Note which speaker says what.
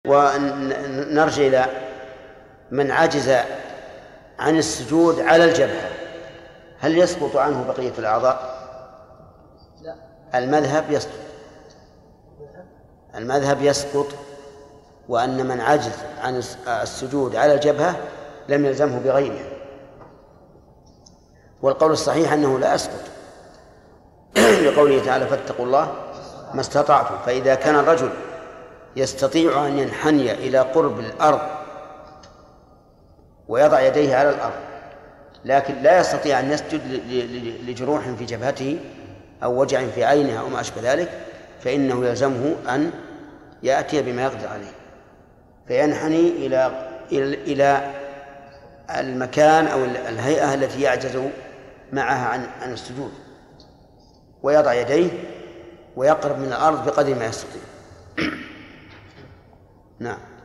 Speaker 1: ونرجع إلى من عجز عن السجود على الجبهة، هل يسقط عنه بقية الأعضاء؟
Speaker 2: لا.
Speaker 1: المذهب يسقط، وأن من عجز عن السجود على الجبهة لم يلزمه بغيره. والقول الصحيح أنه لا يسقط لقوله تعالى فاتقوا الله ما استطعتم. فإذا كان الرجل يستطيع أن ينحني إلى قرب الأرض ويضع يديه على الأرض، لكن لا يستطيع أن يسجد لجروح في جبهته أو وجع في عينه أو ما أشبه ذلك، فإنه يلزمه أن يأتي بما يقدر عليه، فينحني إلى المكان أو الهيئة التي يعجز معها عن السجود، ويضع يديه ويقرب من الأرض بقدر ما يستطيع. نعم.